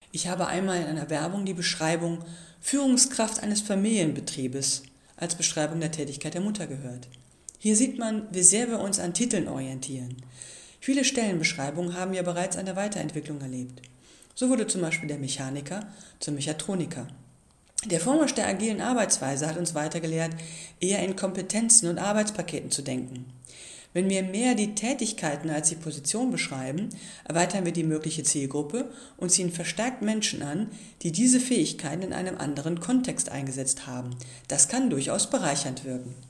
Ich habe einmal in einer Werbung die Beschreibung Führungskraft eines Familienbetriebes als Beschreibung der Tätigkeit der Mutter gehört. Hier sieht man, wie sehr wir uns an Titeln orientieren. Viele Stellenbeschreibungen haben ja bereits eine Weiterentwicklung erlebt. So wurde zum Beispiel der Mechaniker zum Mechatroniker. Der Vormarsch der agilen Arbeitsweise hat uns weiter gelehrt, eher in Kompetenzen und Arbeitspaketen zu denken. Wenn wir mehr die Tätigkeiten als die Position beschreiben, erweitern wir die mögliche Zielgruppe und ziehen verstärkt Menschen an, die diese Fähigkeiten in einem anderen Kontext eingesetzt haben. Das kann durchaus bereichernd wirken.